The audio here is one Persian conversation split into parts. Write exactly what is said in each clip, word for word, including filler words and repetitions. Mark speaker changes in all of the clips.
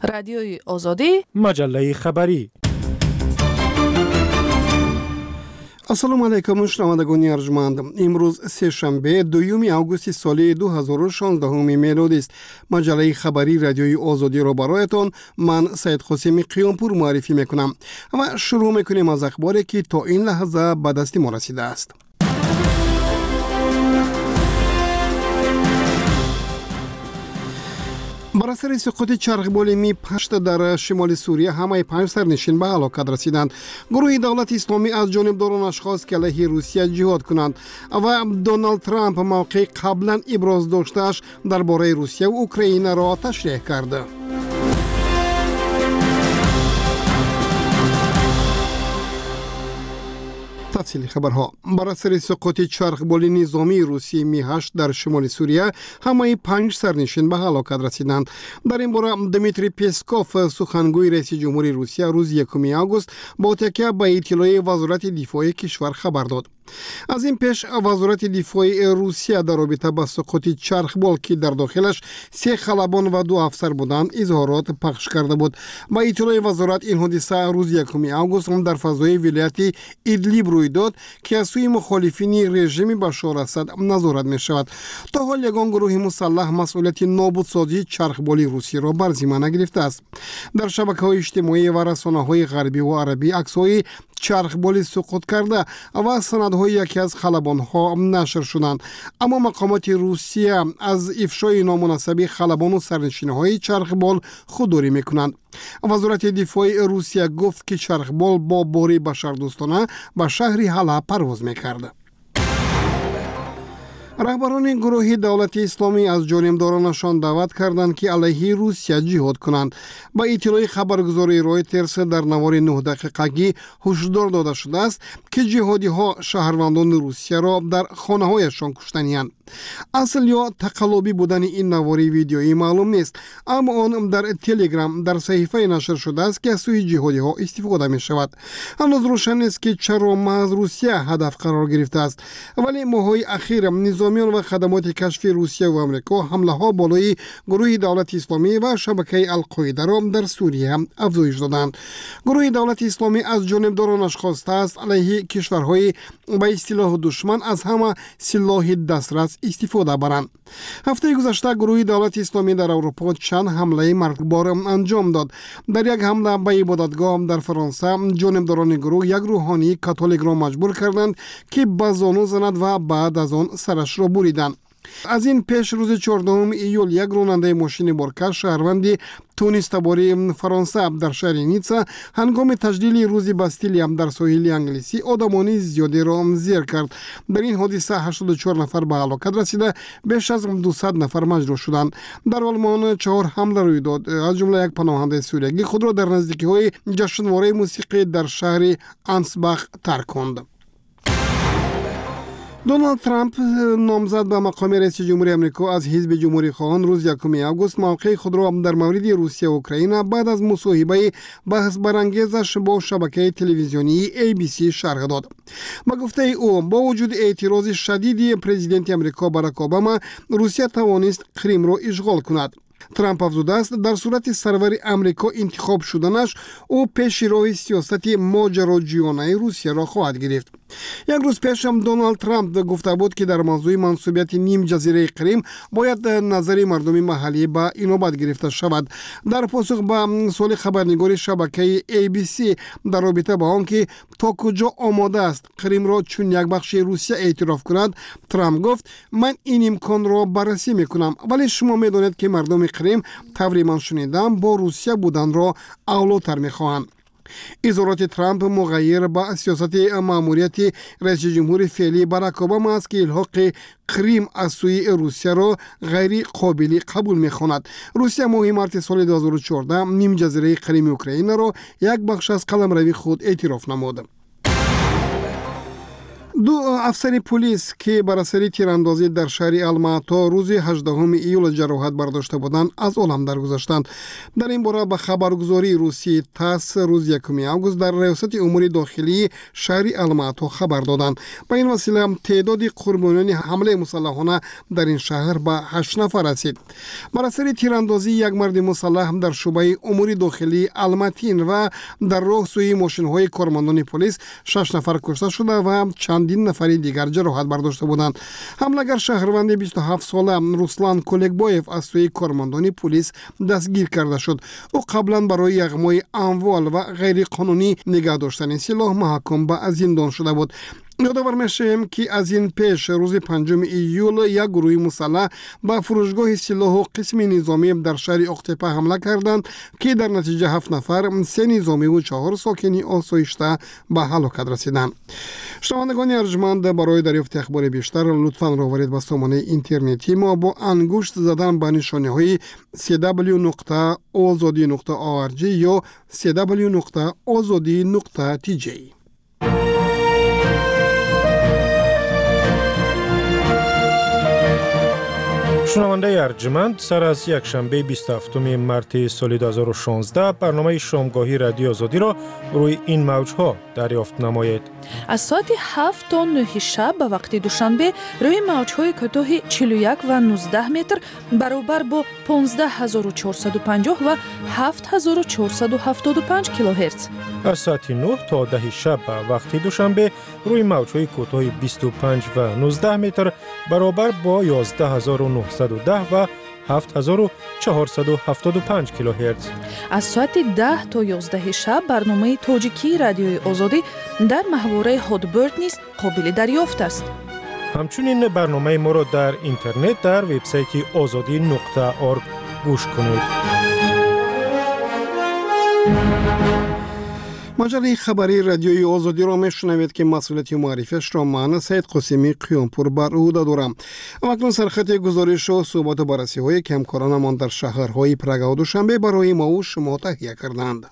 Speaker 1: رادیوی آزادی،
Speaker 2: مجله خبری.
Speaker 3: السلام علیکم شنوندگان ارجمند. امروز سه شنبه دوم آگوست سال دو هزار و شانزده میلادی است. مجله خبری رادیوی آزادی را برایتان من سید قاسم قیامپور معرفی میکنم و شروع میکنیم از اخباری که تا این لحظه به دست ما رسیده است. بر اثر سقوط چرخبال می پشت در شمال سوریه همه پنج سرنشین به هلاکت رسیدند. گروه دولت اسلامی از جانبدارانش خواست که علیه روسیه جهاد کنند و دونالد ترامپ موقع قبلا ابراز داشته‌اش درباره روسیه و اوکراین را تشریح کرد. تفصیل خبرها. بر اثر سقوط چرخبال نظامی روسی می هشت در شمال سوریه همه پنج سرنشین به هلاکت رسیدند. در این باره دمیتری پسکوف سخنگوی رئیس جمهوری روسیه روز یکم آگوست با تکیه به اطلاع وزارت دفاع کشور خبر داد. از این پیش وزارت دفاع روسیه در رابطه با سقوط چرخبال که در داخلش سه خلبان و دو افسر بودند اظهارات پخش کرده بود. با اطلاع وزارت این حادثه روز یکم آگوست در فضای ولایت ایدلیب روی داد که از سوی مخالفین رژیم بشار اسد نظارت می شود. تا حال یگان گروه مسلح مسئولیت نابودسازی چرخبال روسی را بر ذمه نگرفته است. در شبکه‌های اجتماعی و رسانه‌های غربی و عربی عکس‌های چرخبال سقوط کرده و سندهای یکی از خلبان‌ها نشر شدند، اما مقامات روسیه از افشای نامناسب خلبان و سرنشین‌های چرخبال خودداری می‌کنند. وزارت دفاع روسیه گفت که چرخبال با باری بشردوستانه به شهر حلب پرواز می‌کرد. رهبران گروه دولت اسلامی از جانبدارانشان دعوت کردند که علیه روسیه جهاد کنند. با اطلاع خبرگزاری رویترز در نوار نه دقیقگی هشدار داده شده است که جهادی ها شهروندان روسیه را در خانه هایشان کشتنی‌اند. اصل یا تقلبی بودن این نواری ویدیویی معلوم نیست، اما آن در تلگرام در صحیفه نشر شده است که از سوی جهادی ها استفاده می شود. هنوز روشن نیست که چرا محض روسیه هدف قرار گرفته است، ولی ماه‌های اخیر نظامیان و خدمات کشفی روسیه و آمریکا حمله ها بالای گروه دولت اسلامی و شبکه القاعده را در سوریه افزایش دادند. گروه دولت اسلامی از جانبدارانش خواسته است علیه کشورهای با اصطلاح دشمن از همه سلاح دسترس استفاده برند. هفته گذشته گروه دولت اسلامی در اروپا چند حمله مرگبار انجام داد. در یک حمله به عبادتگاه در فرانسه جانبداران گروه یک روحانی کاتولیک را مجبور کردند که به زانو زند و بعد از آن سرش را بریدند. از این پیش روز چهاردهم ایول یک راننده ماشین بارکش شهروند تونس تباری فرانسه در شهر نیتسا هنگام تجلیل روز باستیلی در ساحل انگلیسی آدمان زیادی را زیر کرد. در این حادثه هشتاد و چهار نفر به هلاکت رسیده، بیش از دویست نفر مجروح شدند. در آلمان چهار حمله روی داد، از جمله یک پناهنده سوریایی خود را در نزدیکی‌های جشنواره موسیقی در شهر انسباخ ترک کند. دونالد ترامپ نامزد به مقام رئیس جمهوری آمریکا از حزب جمهوری خواهان روز یکم آگوست موقع خود را در مورد روسیه و اوکراین بعد از مصاحبه بحث برانگیزش با شبکه تلویزیونی ای بی سی شرح داد. با گفته او با وجود اعتراض شدید پرزیدنت آمریکا باراک اوباما روسیه توانست کریم را اشغال کند. ترامپ افزوده است در صورت سرور امریکا انتخاب شدنش او پیش روی سیاست ماجراجویانه روسیه را خواهد گرفت. یک روز پیش هم دونالد ترامپ گفته بود که در موضوع منصوبیت نیم جزیره کریم باید نظر مردم محلی به اینوبت گرفته شود. در پاسخ به سوال خبرنگار شبکه ای بی سی در رابطه با آنکه تا کجا آماده است کریم را چون یک بخش روسیه اعتراف کند، ترامپ گفت من این امکان را بررسی میکنم، ولی شما میدانید که مردم کریم طوری من شنیدم با روسیه بودن را اولاتر میخواهند. اظهارات ترامپ مغایر با سیاست ماموریت رئیس جمهور فعلی باراک اوباما است که الحاق کریم از سوی روسیه را غیر قابل قبول می‌خواند. روسیه ماه مارس سال دو هزار و چهارده نیم جزیره کریم اوکراین را یک بخش از قلمروی خود اعتراف نمود. دو افسر پلیس که بر اثر تیراندازی در شهر الماتا روز هجدهم ایول جراحت برداشته بودند از عالم درگذشتند. در این باره به خبرگزاری روسی تاس روز یکم آگوست در ریاست امور داخلی شهر الماتا خبر دادند. به این وسیله تعداد قربانیان حمله مسلحانه در این شهر به هشت نفر رسید. بر اثر تیراندازی یک مرد مسلح در شعبه امور داخلی الماتین و در راه سوی ماشین‌های کارمندان پلیس شش نفر کشته شده و چندین نفر دیگر جراحت برداشته بودند. حمله‌گر شهروند بیست و هفت ساله روسلان کولکبایف از سوی کارمندان پلیس دستگیر کرده شد. او قبلا برای یغمای اموال و غیر قانونی نگاه داشتن سلاح محکوم به زندان شده بود. یادآور میشیم که از این پیش روز پنجم ایول یک گروه مسلح به فروشگاه سلاح و قسم نظامی در شهر اقتپه حمله کردند که در نتیجه هفت نفر، سه نظامی و چهار ساکنی آسایشته به هلاکت رسیدند. شنوندگان ارجمند، برای دریافت اخبار بیشتر لطفاً راهبرید به سامانه اینترنتی ما با انگشت زدن به نشانه‌های سی دبلیو نقطه آزادی نقطه او آر جی یا سی دبلیو نقطه آزادی نقطه تی جی.
Speaker 1: شنونده ارجمند، سر از یک شنبه بیست و هفتم مارس سال دو هزار و شانزده برنامه شامگاهی رادیو آزادی را روی این موجها دریافت نمایید.
Speaker 2: از ساعت هفت تا نه شب به وقت دوشنبه روی موجهای کوتاه چهل و یک و نوزده متر برابر با پانزده هزار و چهارصد و پنجاه و هفت هزار و چهارصد و هفتاد و پنج کیلوهرتز.
Speaker 1: از ساعت نه تا ده شب به وقت دوشنبه روی موجهای کوتاه بیست و پنج و نوزده متر برابر با یازده هزار و نهصد و ده و هفت هزار و چهارصد و هفتاد و پنج کیلوهرتز.
Speaker 2: از ساعت ده تا یازده شب برنامه تاجیکی رادیوی آزادی در محوره هادبرد نیز قابل دریافت است.
Speaker 1: همچنین برنامه ما را در اینترنت در وبسایت آزادی نقطه اورگ گوش کنید.
Speaker 3: مجله خبری رادیوی آزادی را میشنوید که مسئولیت معرفیش را من سید قاسمی قیامپور بر عهده دارم. اکنون سرخط گزارش و صحبت و بررسی های که همکارانمان در شهرهای پرگ و دوشنبه برای ما و شما تهیه کردند.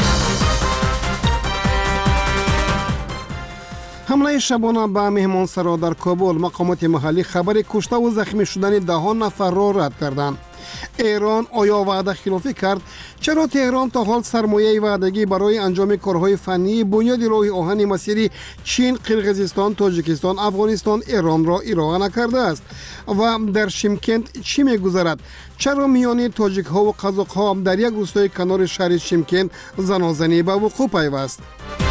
Speaker 3: حمله شبانه به مهمانسرا در کابل، مقامات محلی خبر کشته و زخمی شدن ده نفر را رد کردند. ایران آیا وعده خلافی کرد؟ چرا تهران تا حال سرمایه وعدگی برای انجام کارهای فنی بنیاد راه آهن مسیری چین، قرقیزستان، تاجیکستان، افغانستان، ایران را ارائه نکرده است؟ و در شیمکند چی می‌گذرد؟ چرا میان تاجیک ها و قزاق ها در یک روستای کنار شهر شیمکند زنازنی به وقوع پیوست؟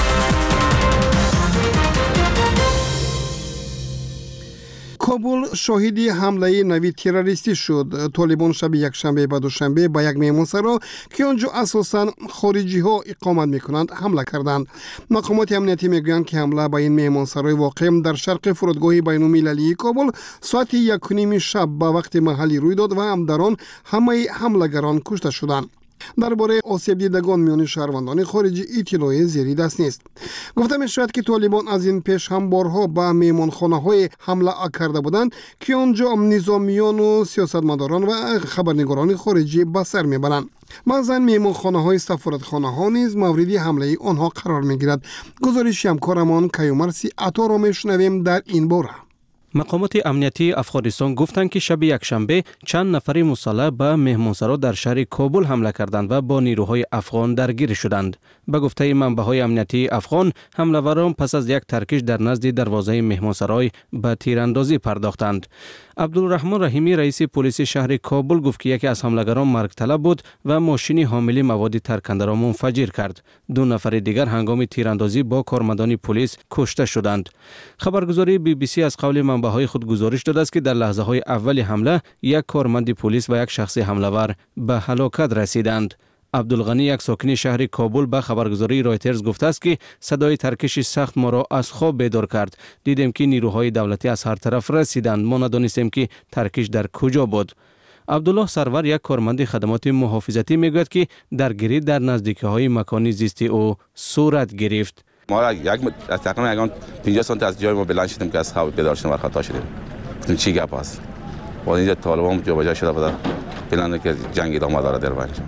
Speaker 3: کابل شاهدی حمله نوید تروریستی شد. طالبان شب یک شنبه و دوشنبه به یک مهمانسرا که آنجا اساساً خارجی ها اقامت میکنند حمله کردند. مقامات امنیتی میگویند که حمله به این مهمانسرای واقع در شرق فرودگاه بین‌المللی کابل ساعت یک و نیم شب به وقت محلی روی داد و هم در آن همه حمله‌گران کشته شدند. درباره آسیب دیدگان میان شهروندان خارجی اطلاعی زیری دست نیست. گفته می شود که طالبان از این پیش هم بارها به میهمانخانه های حمله کرده بودند که آنجا نظامیان و سیاستمداران و خبرنگاران خارجی به سر میبرند. بعضاً میهمانخانه های سفارتخانه ها نیز مورد حمله آنها قرار می گیرد. گزارش همکارمان کیومرسی عطا را میشنویم در این باره.
Speaker 4: مقامات امنیتی افغانستان گفتند که شب یک شنبه چند نفر مسلح به مهمانسرا در شهر کابل حمله کردند و با نیروهای افغان درگیر شدند. به گفته منبع‌های امنیتی افغان، حمله‌وران پس از یک ترکش در نزد دروازه مهمانسرای به تیراندازی پرداختند. عبدالرحمن رحیمی رئیس پلیس شهر کابل گفت که یکی از حمله‌گران مرگ طلب بود و ماشین حامل مواد ترکنده را منفجر کرد. دو نفر دیگر هنگام تیراندازی با کارمندان پلیس کشته شدند. خبرگزاری بی بی سی از قول منبع‌های خود گزارش داده است که در لحظه‌های اول حمله یک کارمند پلیس و یک شخص حمله‌ور به هلاکت رسیدند. عبدالغنی، یک ساکن شهر کابل، به خبرگزاری رایترز گفته است که صدای ترکش سخت ما را از خواب بیدار کرد. دیدیم که نیروهای دولتی از هر طرف رسیدند. ما ندانستیم که ترکش در کجا بود. عبدالله سرور، یک کارمند خدمات محافظتی، میگوید که درگیری در نزدیکی‌های مکانی زیستی او صورت گرفت.
Speaker 5: ما را یک از تقریبا یگان پنجاه سانتی از جای ما بلند شدیم که از خواب بیدار شدیم و خطا شدیم. گفتیم چی گپ است؟ با اینجا طالبان جابجا شده بود. بلند که جنگ ادامه داره در بینشان.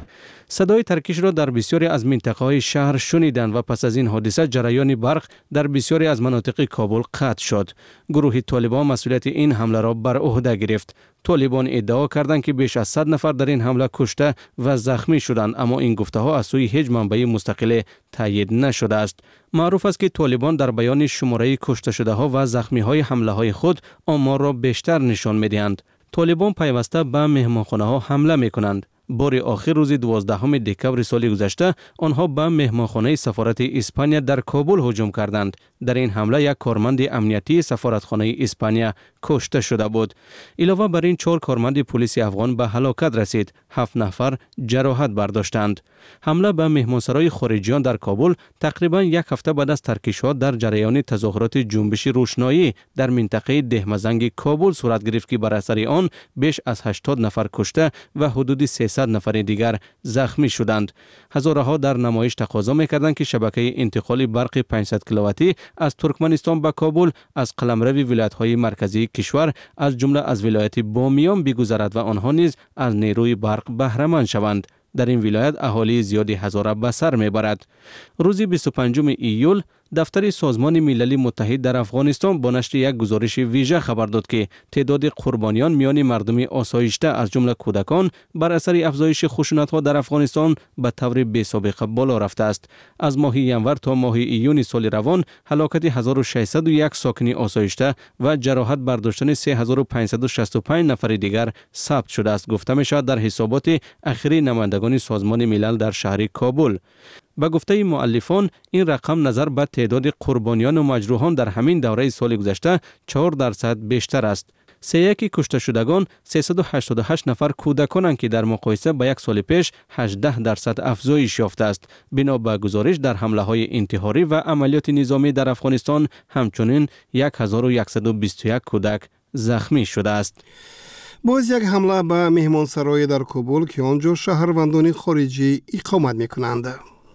Speaker 4: صدای ترکش را در بسیاری از منطقه‌های شهر شنیدند و پس از این حادثه جریان برق در بسیاری از مناطق کابل قطع شد. گروه طالبان مسئولیت این حمله را بر عهده گرفت. طالبان ادعا کردند که بیش از صد نفر در این حمله کشته و زخمی شدند، اما این گفته‌ها از سوی هیچ منبع مستقل تایید نشده است. معروف است که طالبان در بیان شماره کشته شده ها و زخمی های حمله های خود آمار را بیشتر نشان می‌دهند. طالبان پیوسته به مهمانخانه ها حمله می‌کنند. بار آخر روز دوازدهم دکبر سال گذشته آنها به مهمانخانه سفارت اسپانیا در کابل هجوم کردند. در این حمله یک کارمند امنیتی سفارتخانه اسپانیا کشته شده بود. علاوه بر این چهار کارمند پلیس افغان به هلاکت رسید. هفت نفر جراحت برداشتند. حمله به مهمانسرای خارجیان در کابل تقریبا یک هفته بعد از ترکش‌ها در جریان تظاهرات جنبش روشنایی در منطقه دهمزنگ کابل صورت گرفت که بر اثر آن بیش از هشتاد نفر کشته و حدود سیصد نفر دیگر زخمی شدند. هزارها در نمایش تقاضا می‌کردند که شبکه انتقال برق پانصد کیلوواتی از ترکمنستان به کابل از قلمرو ولایت‌های مرکزی کشور از جمله از ولایت بامیان بگذرد و آنها نیز از نیروی برق بهره مند شوند. در این ولایت اهالی زیادی هزاره به سر میبرد. روز بیست و پنجم ایول دفتر سازمان ملل متحد در افغانستان با نشر یک گزارش ویژه خبر داد که تعداد قربانیان میان مردم آسایشته از جمله کودکان بر اثر افزایش خشونت‌ها در افغانستان به طور بی‌سابقه بالا رفته است. از ماه ینور تا ماه ایون سال روان هلاکت هزار و ششصد و یک ساکن آسایشته و جراحت برداشتن سه هزار و پانصد و شصت و پنج نفر دیگر ثبت شده است، گفته می شود در حسابات اخیر نمایندگان سازمان ملل در شهر کابل. با گفته مؤلفان این رقم نظر به تعداد قربانیان و مجروحان در همین دوره سال گذشته چهار درصد بیشتر است. سیاکی کشته شدگان سیصد و هشتاد و هشت نفر کودکانند که در مقایسه با یک سال پیش هجده درصد افزایش یافته است. بنا به گزارش در حمله های انتحاری و عملیات نظامی در افغانستان همچنین هزار و صد و بیست و یک کودک زخمی شده است.
Speaker 3: باز یک حمله به مهمانسرای در کابل که آنجا شهروندان خارجی اقامت میکنند.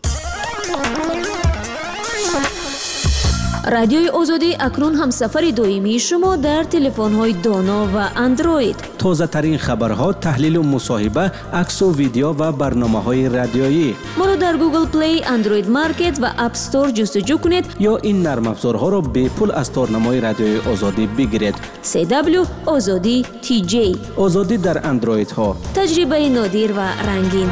Speaker 6: رادیوی آزادی اکنون هم سفر دائمی شما در تلفن‌های دانا و اندروید.
Speaker 4: تازه ترین خبرها، تحلیل و مصاحبه، عکس و ویدیو و برنامه‌های رادیویی.
Speaker 6: ما را در گوگل پلی، اندروید مارکت و اپ استور جستجو کنید
Speaker 4: یا این نرم افزارها را به پول از تارنمای رادیوی آزادی بگیرید.
Speaker 6: سی دبلیو آزادی تی جی.
Speaker 4: آزادی در اندروید ها.
Speaker 6: تجربه نادر و رنگین.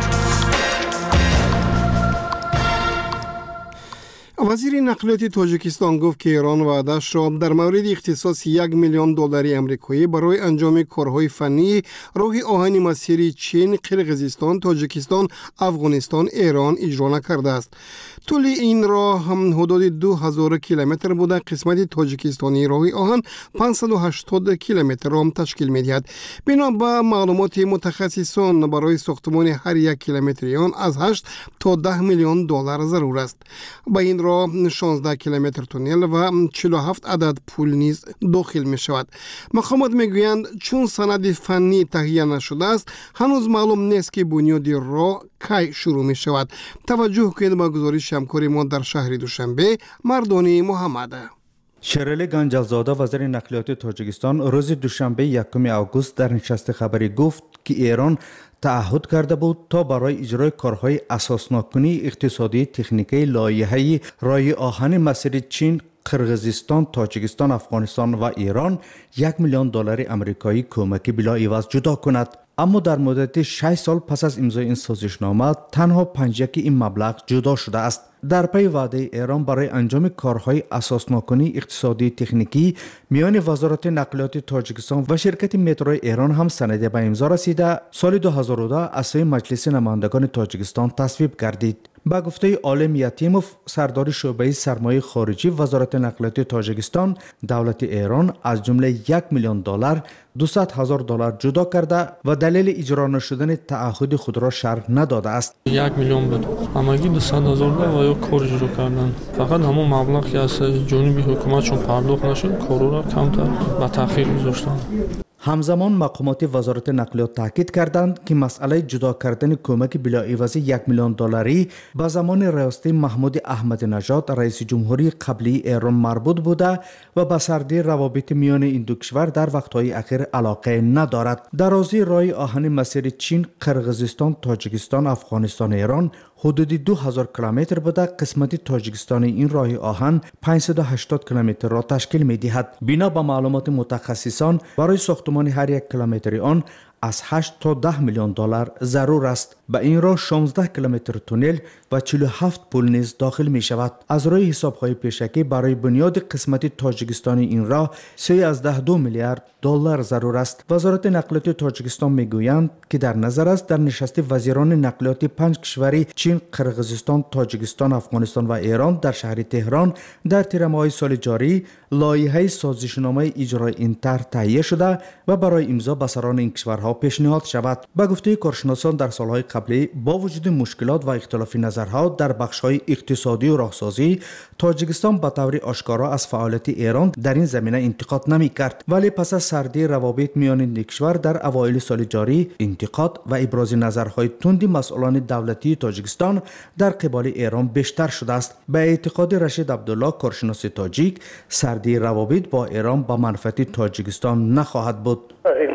Speaker 3: وزیر نقلیات تاجیکستان گفت که ایران وعده‌اش را در مورد اختصاص یک میلیون دلاری آمریکایی برای انجام کارهای فنی راه آهن مسیری چین، قرقیزستان، تاجیکستان، افغانستان، ایران اجرا نکرده است. طول این راه هم حدود دو هزار کیلومتر بوده. قسمت تاجیکستانی راه آهن پانصد و هشتاد کیلومتر را تشکیل می‌دهد. بنا به معلومات متخصصان برای ساختمان هر یک کیلومتر آن از هشت تا ده میلیون دلار ضرور است. با این راه شانزده کیلومتر تونل و چهل و هفت عدد پول نیز داخل می شود. مقامات می گویند چون سند فنی تهیه نشده است هنوز معلوم نیست که بنیاد راه کی شروع می شود. توجه کنید به گزارش همکار ما در شهر دوشنبه، مردانی محمد.
Speaker 7: شیرعلی گنجزاده وزیر نقلیات تاجیکستان روز دوشنبه یکم آگوست در نشست خبری گفت که ایران تعهد کرده بود تا برای اجرای کارهای اساسناکنی اقتصادی تکنیکی لایحه راه آهن مسیر چین، قرقیزستان، تاجیکستان، افغانستان و ایران یک میلیون دلار آمریکایی کمکی بلا عوض جدا کند. اما در مدت شش سال پس از امضای این سازشنامه تنها پنج یک این مبلغ جدا شده است. در پی وعده ایران برای انجام کارهای اساسناکنی اقتصادی تکنیکی میان وزارت نقلیات تاجیکستان و شرکت مترو ایران هم سند به امضا رسیده سال دو هزار و ده از سوی مجلس نمایندگان تاجیکستان تصویب گردید. با گفته عالم یتیموف سردار شعبه سرمایه خارجی وزارت نقلیات تاجیکستان، دولت ایران از جمله یک میلیون دلار دویست هزار دلار جدا کرده و دلیل اجرا نشدن تعهد خود را شرح نداده است.
Speaker 8: یک میلیون بود. همگی دویست هزار دلار و یا کار اجرا کردن. فقط همون مبلغ که از جانب حکومت چون پرداخت نشد کارو را کمتر و تأخیر گذاشتن.
Speaker 7: همزمان مقامات وزارت نقلیات تاکید کردند که مسئله جدا کردن کمک بلاعوضی یک میلیون دلاری به زمان ریاست محمود احمدی نژاد رئیس جمهوری قبلی ایران مربوط بوده و به سردی روابط میان این دو کشور در وقتهای اخیر علاقه ندارد. درازی راه آهن مسیر چین، قرقیزستان، تاجیکستان، افغانستان، ایران حدود دو هزار کیلومتر بوده. قسمت تاجیکستان این راه آهن پانصد و هشتاد کیلومتر را تشکیل می دهد. بنا به معلومات متخصصان برای ساختمان هر یک کیلومتر آن از هشت تا ده میلیون دلار ضرور است. به این راه شانزده کیلومتر تونل و چهل و هفت پل نیز داخل می شود. از روی حساب‌های پیشکی برای بنیاد قسمت تاجیکستان این راه سیزده کماه دو میلیارد دلار ضرور است. وزارت نقلیات تاجیکستان می گویند که در نظر است در نشست وزیران نقلیات پنج کشوری چین، قرقیزستان، تاجیکستان، افغانستان و ایران در شهر تهران در تیر ماه سال جاری لایحه سازشنامه اجرای این طرح تهیه شده و برای امضا به سران این کشورها پیشنهاد شود. به گفته کارشناسان در سالهای قبلی با وجود مشکلات و اختلاف نظرها در بخش‌های اقتصادی و راهسازی، تاجیکستان به طور آشکارا از فعالیت ایران در این زمینه انتقاد نمی‌کرد، ولی پس از سردی روابط میان این کشور در اوایل سال جاری انتقاد و ابراز نظرهای تند مسئولان دولتی تاجیکستان در قبال ایران بیشتر شده است. به اعتقاد رشید عبدالله، کارشناس تاجیک، سردی روابط با ایران به منفعت تاجیکستان نخواهد بود.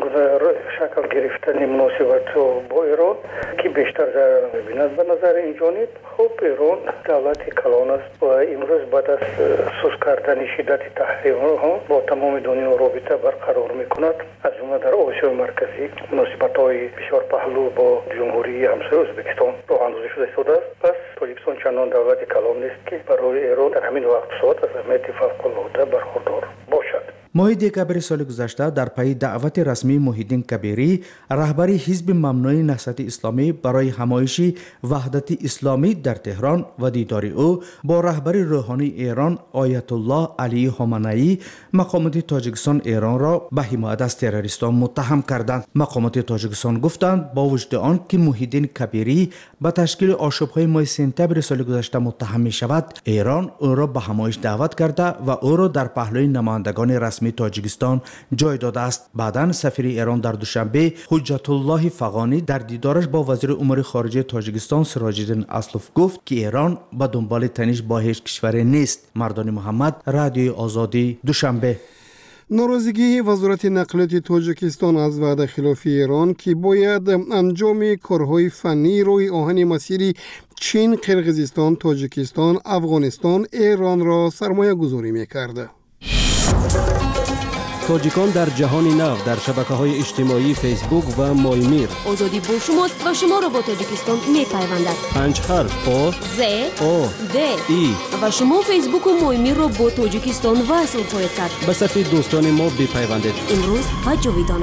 Speaker 9: شکل گرفتن مناسبت با ایران که بیشتر ضرر می‌بیند به نظر این جانب. خب ایران دولت کلان است و امروز بعد از سوس کردن شدت تحریم‌ها با تمام دنیا رابطه برقرار می‌کند. از جمله در آسیای مرکزی مناسبت‌های بسیار پهلو با جمهوری همسایه ازبکستان راه اندازی شده است. پس تاجیکستان چندان دولت کلان نیست که برای ایران در همین وقت ساعت از اهمیت فوق‌العاده برخوردار باشد.
Speaker 7: ماه دکامبر سال گذشته در پی دعوت رسمی محیدین کبیری، رهبر حزب ممنوع نهضت اسلامی برای همایش وحدت اسلامی در تهران و دیدار او با رهبر روحانی ایران آیت الله علی خامنه‌ای، مقامات تاجیکستان ایران را به حمایت از تروریستان متهم کردند. مقامات تاجیکستان گفتند با وجود آن که محیدین کبیری به تشکیل آشوب‌های ماه سپتامبر سال گذشته متهم می شود، ایران او را به همایش دعوت کرده و او را در پهلوی نمایندگان رسمی تاجیکستان جای داده است. بعداً سفیر ایران در دوشنبه حجت الله فغانی در دیدارش با وزیر امور خارجه تاجیکستان سراج الدین اسلوف گفت که ایران به دنبال تنش با هیچ کشوری نیست. مردان محمد، رادیوی آزادی، دوشنبه.
Speaker 3: ناراضگی وزارت نقلیات تاجیکستان از وعده خلاف ایران که باید انجام کارهای فنی روی آهن مسیری چین، قرقیزستان، تاجیکستان، افغانستان، ایران را سرمایه گذاری می‌کرد.
Speaker 4: تاجیکان در جهان نو در شبکه‌های اجتماعی فیسبوک و مایمیر.
Speaker 6: آزادی با شماست و شما را با تاجیکستان می‌پیوندد.
Speaker 4: پنج حرف آ
Speaker 6: ز
Speaker 4: او
Speaker 6: د
Speaker 4: ای
Speaker 6: و شما فیسبوک و مایمیر را با تاجیکستان وصل خواهید کرد.
Speaker 4: به صفحه دوستان ما بپیوندید.
Speaker 6: امروز و جاویدانه.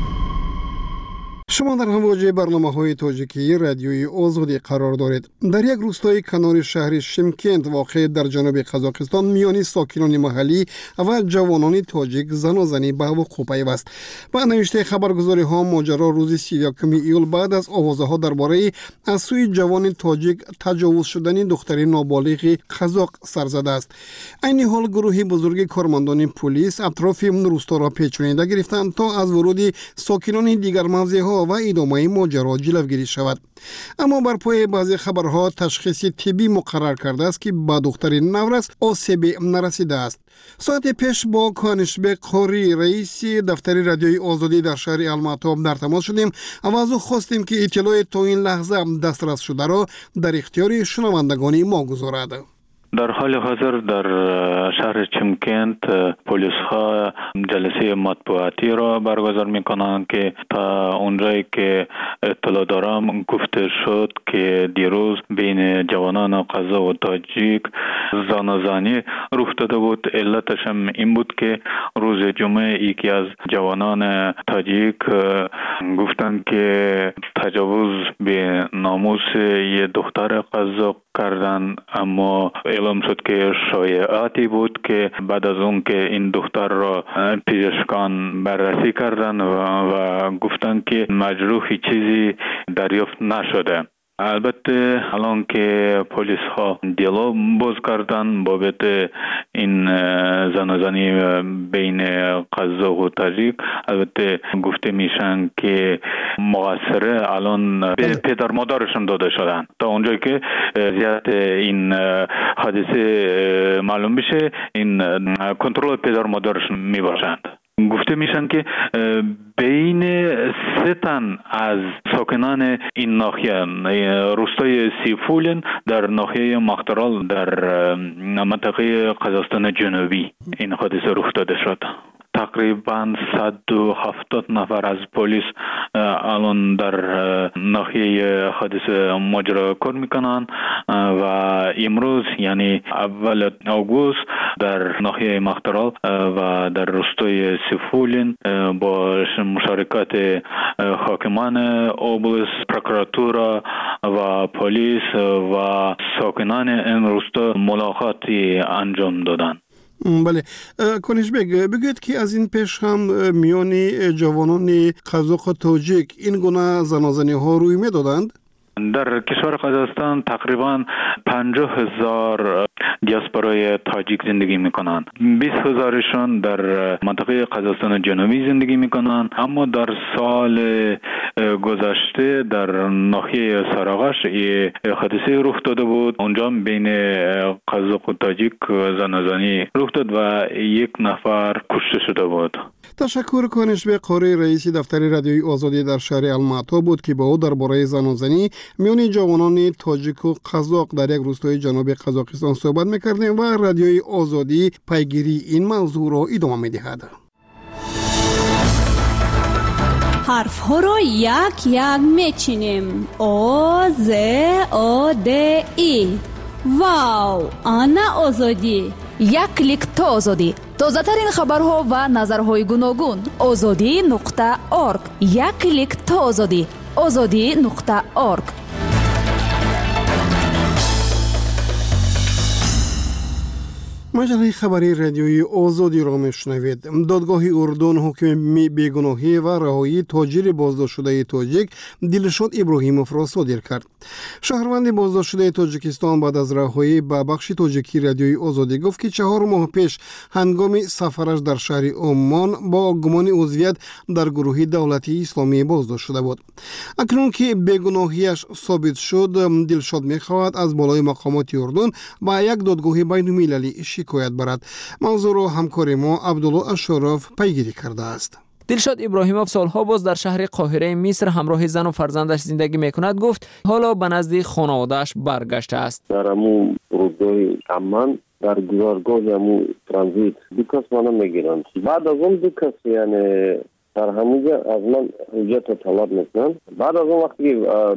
Speaker 3: شما در همواجه برنامه های تاجیکی رادیوی آزادی قرار دارید. در یک روستای کنار شهر شیمکند واقع در جنوب قزاقستان میان ساکنان محلی و جوانان تاجیک زن و زنی به وقوع پیوست. با نوشته خبرگزاری ها ماجرا روز سی و یکم ایول بعد از آوازه ها درباره از سوی جوان تاجیک تجاوز شدن دختر نابالغ قزاق سر زده است. این حال گروهی بزرگ کارمندان پلیس اطراف روستا را پیچانیده گرفتند تا از ورود ساکنان دیگر موضع ها و ادامه ماجرا جلوگیری شود. اما بر پای بعضی خبرها تشخیص طبی مقرر کرده است که با دختر نورس آسیب نرسیده است. ساعت پیش با کانشبک قوری رئیس دفتر رادیوی آزادی در شهر الماطا در تماس شدیم و از او خواستیم که اطلاع تا این لحظه دسترس شده را در اختیار شنوندگان ما گذارد.
Speaker 10: در حال حاضر در شهر چیمکند پلیس ها جلسه مطبوعاتی را برگزار می کنند که تا اونجایی که اطلاع دارم گفته شد که دیروز بین جوانان قزاق و تاجیک زانوزنی رخ داده بود. علتش هم این بود که روز جمعه یکی از جوانان تاجیک گفتند که تجاوز به ناموس یه دختر قزاق کردن، اما اعلام شد که شایعاتی بود که بعد از اون که این دختر را پزشکان بررسی کردن و, و گفتن که مجروحی چیزی دریافت نشده. البته الان که پلیس ها دیالوگ باز کردن بابت این زنازانی بین قزاق و تاجیک، البته گفته میشن که مقصره الان به پدر مادرشون داده شدن تا اونجایی که زیاد این حادثه معلوم بشه این کنترل پدر مادرشون میباشند. گفته میشن که بین سه تن از ساکنان این ناحیه روستای سیفولین در ناحیه مخترال در منطقه قزاقستان جنوبی این حادثه رخ داده شد. تقریبا صد و هفتاد نفر از پلیس الان در ناحیه حادثه ماجرا کار میکنن و امروز یعنی اول آگوست در ناحیه مخترال و در روستای سیفولین با مشارکت حاکمان اوبلاست، پروکراتورا و پلیس و ساکنان این روستا ملاقاتی انجام دادن.
Speaker 3: بله، کنیش بگ بگید که از این پیش هم میان جوانان قزاق و تاجیک این گونه زنازانی ها روی می دادند؟
Speaker 10: در کشور قزاقستان تقریبا پنجاه هزار دیاسپورای تاجیک زندگی میکنند. بیست هزارشون در منطقه قزاقستان جنوبی زندگی میکنند، اما در سال گذشته در ناحیه ساراغش حادثه رخ داده بود. اونجا بین قزاق و تاجیک زنازانی رخ داد و یک نفر کشته شده بود.
Speaker 3: تشکر کنش به قاری رئیس دفتر رادیوی آزادی در شهر المعطا بود که با او درباره زنازانی میان جوانان تاجیک و قزاق در یک روستای جنوب قزاقستان صحبت میکردیم و رادیوی آزادی پیگیری این موضوع را ادامه میدهد.
Speaker 11: حرف ها را یک یک میچینیم. او ز او د ای. واو، آنا آزادی.
Speaker 2: یک کلیک تا آزادی. تازه ترین خبرها و نظرهای گوناگون. آزادی نقطه ارگ. یک کلیک تا آزادی. آزادی نقطه ارگ.
Speaker 3: مجله خبری رادیویی آزادی را میشنوید. دادگاه اردن حکم بیگناهی و رهایی تاجر بازداشت شده تاجیک دلشاد ابراهیموف را صادر کرد. شهروند بازداشت شده تاجیکستان بعد از رهایی به بخش تاجیکی رادیویی آزادی گفت که چهار ماه پیش هنگام سفرش در شهر عمان با گمان عضویت در گروه دولتی اسلامی بازداشت شده بود. اکنون که بیگناهیش ثابت شد، دلشاد میخواهد از بالای مقامات اردن با یک دادگاه بین المللی شکایت برد. موضوع را همکار ما عبدالله اشرف پیگیری کرده است.
Speaker 12: دلشاد ابراهیموف سالها باز در شهر قاهره مصر همراه زن و فرزندش زندگی میکند. گفت حالا به نزد خانواده‌اش برگشته است.
Speaker 13: در همون فرودگاه عمان در گذارگاه همون ترانزیت دو کس منو میگیرن. بعد از اون دو کس یعنی در همونجا از من حجت رو طلب میکنن. بعد از اون وقتی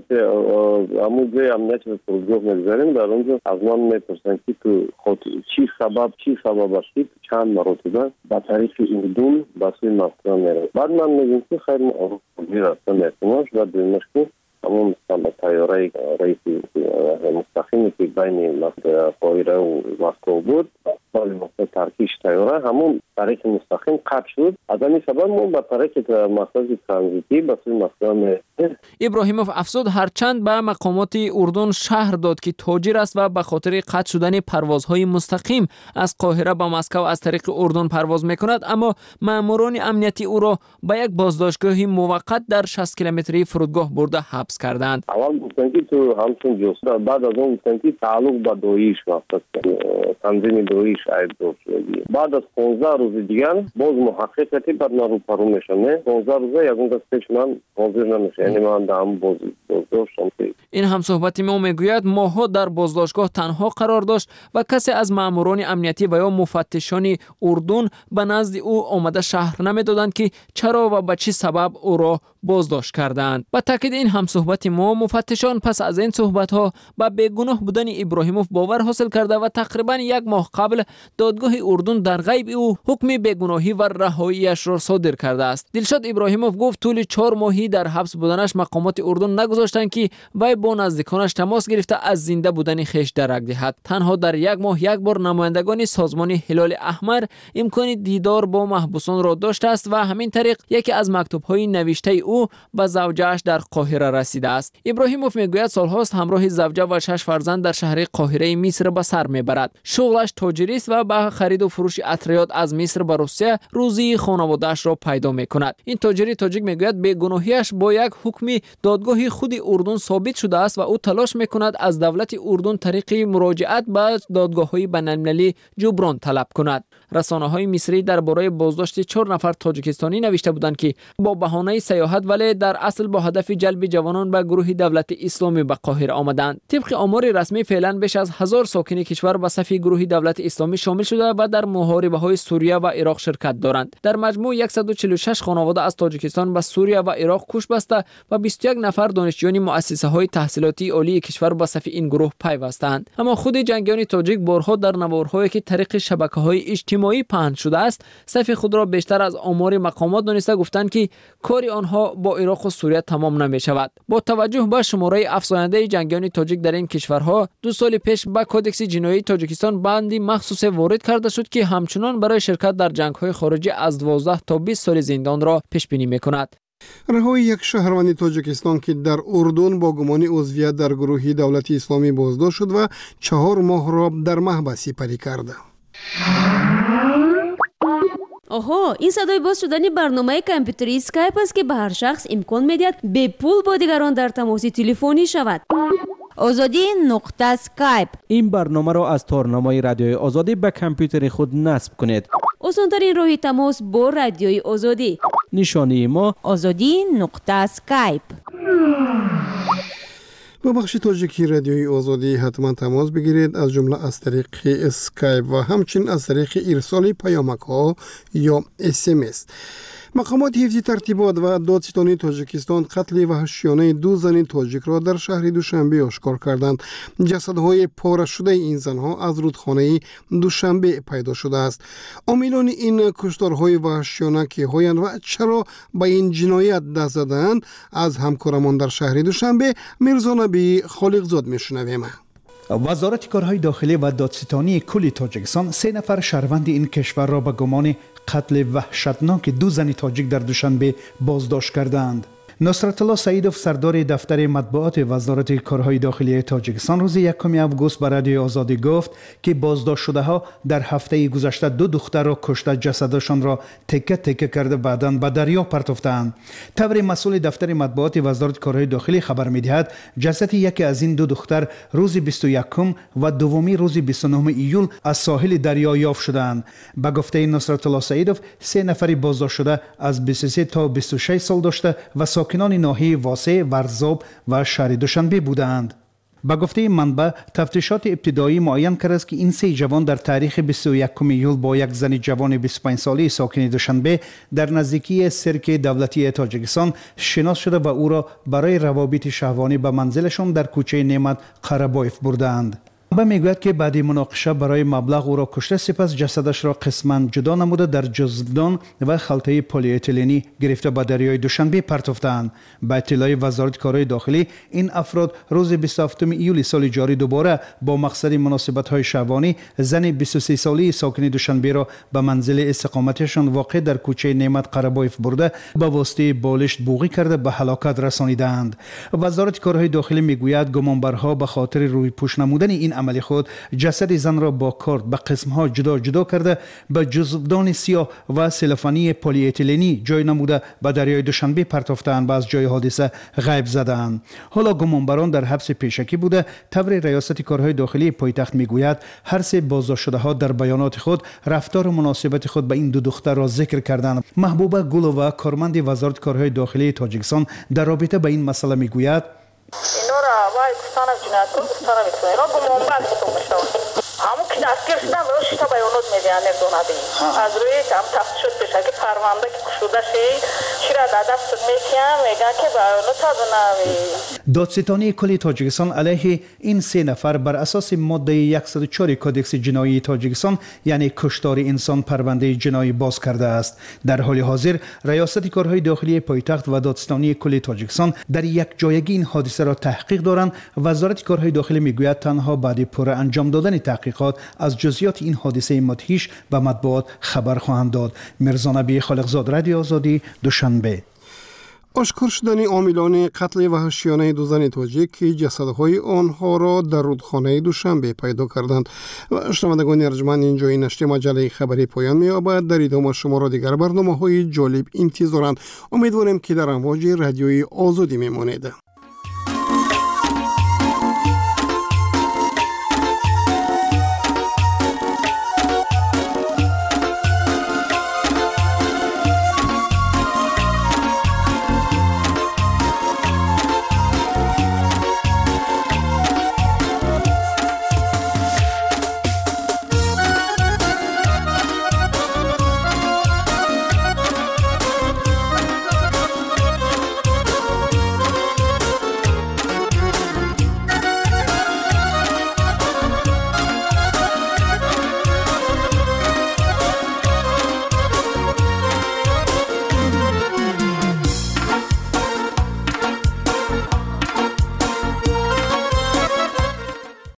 Speaker 13: همونجا امنیت رو فرودگاه میگذاریم در اونجا از من میپرسن که تو خود چی سبب چی سبب هستید چند مرتبه با طریق اردن با سوی مصر میره. بعد من میگم که خیر ما اروپایی رفتم احتماش و دویمش که همون تیاره رئیس مستقیمی که بین قاهره و مسکو بود سال مصر ترکیش تیاره همون طریق مستقیم قطع شد. از همین سبب ما با طریق مخرج ترانزیتی به سوی مصر میره.
Speaker 12: ابراهیموف افزود هرچند به مقامات اردن شهر داد که تاجر است و به خاطر قطع شدن پروازهای مستقیم از قاهره به مسکو از طریق اردن پرواز میکند، اما ماموران امنیتی او را به یک بازداشتگاه موقت در شصت کیلومتری فرودگاه برده حبس کردند.
Speaker 13: اول گفتن که تو همچون جوستا، بعد از اون گفتن که تعلق به داعش واسط تنظیم داعش ایجاد شده. بعد از پانزده روز دیگر باز محققاتی بر نارو پرو میشنه. پانزده روز یکون دستش من حاضر نمیشه. یعنی من دام باز بازداشتم.
Speaker 12: این هم صحبتی ما میگوید ماها در بازداشتگاه تنها قرار داشت و کسی از ماموران امنیتی و یا مفتشان اردن به نزد او آمده شهر نمیدادند که چرا و به چه سبب او را بازداشت کردند. با تاکید این هم صحبت ما مفتشان پس از این صحبت ها با بیگناه بودن ابراهیموف باور حاصل کرده و تقریبا یک ماه قبل دادگاه اردن در غیب او حکم بیگناهی و رهاییش را صادر کرده است. دلشاد ابراهیموف گفت طول چهار ماهی در حبس بودنش مقامات اردن نگذاشتند که وی با نزدیکانش تماس گرفته از زنده بودن خیش درک دهد. تنها در یک ماه یک بار نمایندگان سازمان هلال احمر امکان دیدار با محبوسان را داشته است و همین طریق یکی از مکتوب‌های نوشته او به زوجه‌اش در قاهره رسیده است. ابراهیموف میگوید سالهاست همراه زوجه و شش فرزند در شهر قاهره مصر به سر میبرد. شغلش تاجری است و به خرید و فروش اتریات از مصر به روسیه روزی خانواده‌اش را پیدا میکند. این تاجری تاجیک میگوید بیگناهیش با یک حکم دادگاه خود اردن ثابت شده است و او تلاش میکند از دولت اردن طریق مراجعت به دادگاه‌های بین‌المللی جبران طلب کند. رسانه‌های مصری درباره بازداشت چهار نفر تاجیکستانی نوشته بودند که با بهانه سیاحت ولی در اصل با هدف جلب جوانان به گروه دولت اسلامی به قاهره آمدند. طبق آمار رسمی فعلا بیش از هزار ساکن کشور به صف گروه دولت اسلامی شامل شده و در محاربه‌های سوریه و عراق شرکت دارند. در مجموع صد و چهل و شش خانواده از تاجیکستان به سوریه و عراق کوچ بسته و بیست و یک نفر دانشجویان مؤسسه‌های تحصیلاتی عالی کشور به صف این گروه پیوستند. اما خود جنگیان تاجیک بارها در نوارهایی که طریق شبکه‌های اجتماعی پهن شده است صف خود را بیشتر از آمار مقامات دانسته گفتند که کار آنها با عراق و سوریه تمام نمی‌شود. با توجه به شماره افزاینده جنگیان تاجیک در این کشورها دو سال پیش به کودکس جنایی تاجیکستان بندی مخصوص وارد کرده شد که همچنان برای شرکت در جنگ‌های خارجی از دوازده تا بیست سال زندان را پیش بینی می‌کند.
Speaker 3: رهایی یک شهروند تاجیکستان که در اردن با گمان عضویت در گروه دولت اسلامی بازداشت شد و چهار ماه را در محبس سپری کرد.
Speaker 6: آها، این صدای باز شدن برنامه کامپیوتری اسکایپ است که به هر شخص امکان می‌دهد به پول با دیگران در تماس تلفنی شود. آزادی نقطه اسکایپ.
Speaker 4: این برنامه را از تارنمای رادیوی آزادی به کامپیوتر خود نصب کنید.
Speaker 6: آسان‌ترین راه تماس با رادیوی آزادی.
Speaker 4: نشانی ما
Speaker 6: آزادی نقطه اسکایپ.
Speaker 3: با بخش تاجیکی رادیوی آزادی حتما تماس بگیرید، از جمله از طریق اسکایپ و همچنین از طریق ارسال پیامک ها یا اس ام اس. مقامات حفظ ترتیبات و دادستانی تاجیکستان قتل وحشیانه دو زن تاجیک را در شهر دوشنبه آشکار کردند. جسدهای پاره شده این زنها از رودخانه دوشنبه پیدا شده است. عاملان این کشتارهای وحشیانه که هایند و چرا به این جنایت دست زدند از همکارمان در شهر دوشنبه میرزا نبی خالقزاد میشنویم.
Speaker 7: وزارت کارهای داخلی و دادستانی کل تاجیکستان سه نفر شهروند این کشور را به گمان قتل وحشتناک دو زن تاجیک در دوشنبه بازداشت کردند. نصرت الله سعیدوف سردار دفتر مطبوعات وزارت کارهای داخلی تاجیکستان روز یکم آگوست به رادیوی آزادی گفت که بازداشت شده ها در هفته گذشته دو دختر را کشته، جسدشان را تکه تکه کرده بعداً به دریا پرتافتند. طور مسئول دفتر مطبوعات وزارت کارهای داخلی خبر می‌دهد جسد یکی از این دو دختر روز بیست و یکم و دومی روز بیست و نهم ایول از ساحل دریا یافت شدند. به گفته نصرت الله سعیدوف سه نفر بازداشت شده از بیست و سه تا بیست و شش سال داشته و ساکنان ناحیه واسع، ورزاب و شهر دوشنبه بودند. با گفته منبع تفتیشات ابتدایی معین کرد است که این سه جوان در تاریخ بیست و یکم ایول با یک زن جوان بیست و پنج ساله ساکن دوشنبه در نزدیکی سرک دولتی تاجیکستان شناس شده و او را برای روابط شهوانی به منزلشان در کوچه نعمت قره‌بایف بردند. منبع میگوید که بعد مناقشه برای مبلغ او را کشته، سپس جسدش را قسما جدا نموده در جزدان و خلطه پلی اتیلنی گرفته به دریای دوشنبه پرتافتند. با اطلاع وزارت کارهای داخلی این افراد روز بیست و هفتم ایول سال جاری دوباره با مقصد مناسبت‌های شهوانی زن بیست و سه ساله ساکن دوشنبه را به منزل استقامتشان واقع در کوچه نعمت قره‌بایف برده به واسطه بالشت بوغی کرده به هلاکت رسانیدند. وزارت کارهای داخلی میگوید گمانبرها به خاطر روی پوش نمودن این عمل خود جسد زن را با کارد به قسمها جدا جدا کرده به جزدان سیاه و سلفانی پلی اتیلنی جای نموده به دریای دوشنبه پرتافتند و از جای حادثه غیب زدند. حالا گمانبران در حبس پیشکی بوده. طور ریاست کارهای داخلی پایتخت میگوید هر سه بازداشت شده ها در بیانات خود رفتار مناسبت خود به این دو دختر را ذکر کردند. محبوبه گلووا کارمند وزارت کارهای داخلی تاجیکستان در رابطه با این مسئله میگوید
Speaker 14: اینا را وای گفتن جنایتکار گفتن میتونه اینا گمانبر گفتن میشود همون که دستگیر شدن و شتا بیانات میدهند دونادی از روی هم تفت شد بشه که پرونده که کشوده شد چرا دادف شد میکنم میگن که بیانات دوناوی.
Speaker 15: دادستانی کل تاجیکستان علیه این سه نفر بر اساس ماده صد و چهار کدکس جنایی تاجیکستان یعنی کشتار انسان پرونده جنایی باز کرده است. در حال حاضر ریاست کارهای داخلی پایتخت و دادستانی کل تاجیکستان در یک جایگی این حادثه را تحقیق دارند. وزارت کارهای داخلی میگوید تنها بعد پر انجام دادن تحقیقات از جزئیات این حادثه مدهش به مطبوعات خبر خواهند داد. مرزا نبی خالقزاد، رادیو آزادی، دوشنبه.
Speaker 3: آشکار شدن عاملان قتل وحشیانه دو زن تاجیک که جسدهای آنها را در رودخانه دوشنبه پیدا کردند. و شنوندگان ارجمند، اینجا این نشر مجله خبری پایان می‌یابد. در ادامه شما را دیگر برنامه‌های جالب انتظارند. امیدوارم که در امواج رادیوی آزادی میمانید.